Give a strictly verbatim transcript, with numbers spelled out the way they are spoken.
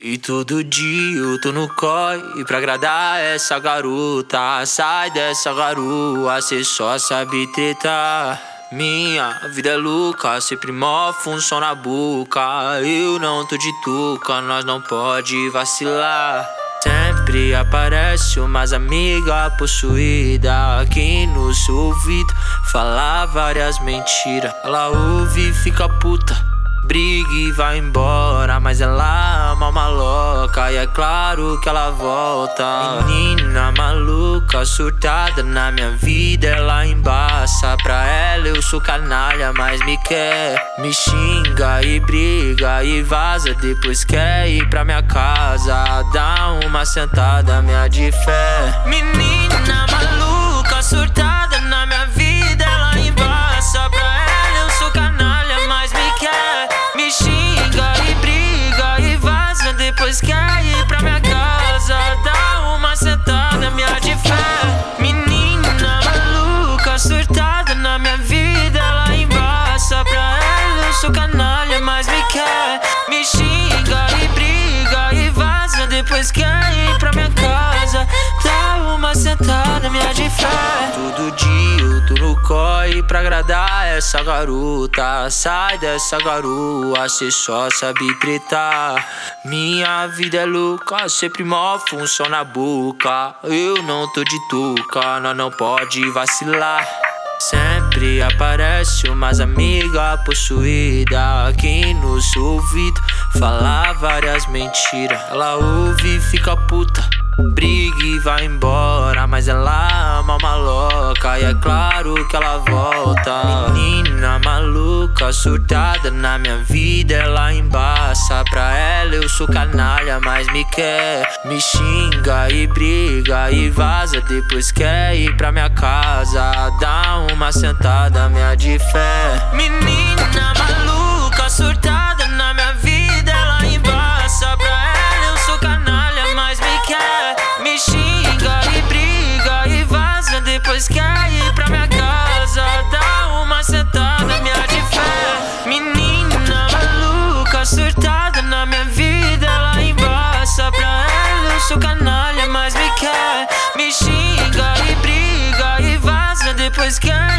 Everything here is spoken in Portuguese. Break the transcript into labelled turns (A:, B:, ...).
A: E todo dia eu tô no corre pra agradar essa garota. Sai dessa garoa, cê só sabe tretar. Minha vida é louca, sempre mó função na boca. Eu não tô de tuca, nós não pode vacilar. Sempre aparece umas amiga possuída aqui no seu ouvido, fala várias mentiras. Ela ouve e fica puta, briga e vai embora, mas ela ama uma louca e é claro que ela volta. Menina maluca, surtada na minha vida, ela embaça. Pra ela eu sou canalha, mas me quer. Me xinga e briga e vaza, depois quer ir pra minha casa, dá uma sentada, minha de fé. Menina maluca, surtada na minha vida, ela embaça. Pra ela eu sou canalha, mas me quer. Me xinga e briga e vaza, depois quer ir pra minha casa, dá uma sentada, minha de fé. Menina maluca, surtada na minha vida, ela embaça. Pra ela eu sou canalha, mas me quer. Me xinga e briga e vaza, depois quer ir pra minha casa, dá uma sentada, minha de fé. Todo dia eu tô no corre pra agradar essa garota. Sai dessa garoa, cê só sabe tretar. Minha vida é louca, sempre mó função na boca. Eu não tô de tuca, nós não pode vacilar. Sempre aparece umas amiga possuída aqui no seu ouvido, fala várias mentiras. Ela ouve e fica puta, briga e vai embora, mas ela ama uma louca e é claro que ela volta. Menina maluca, surtada na minha vida, ela embaça. Pra ela eu sou canalha, mas me quer. Me xinga e briga e vaza, depois quer ir pra minha casa, dá uma sentada, minha de fé. Menina maluca, surtada na minha vida, ela embaça. Pra ela eu sou canalha, mas me quer. Me xinga e briga e vaza, depois quer ir pra minha casa, dá uma sentada, minha de fé. Menina maluca, surtada na minha vida, ela embaça. Pra ela eu sou canalha, mas me quer. Me xinga e briga e vaza, depois quer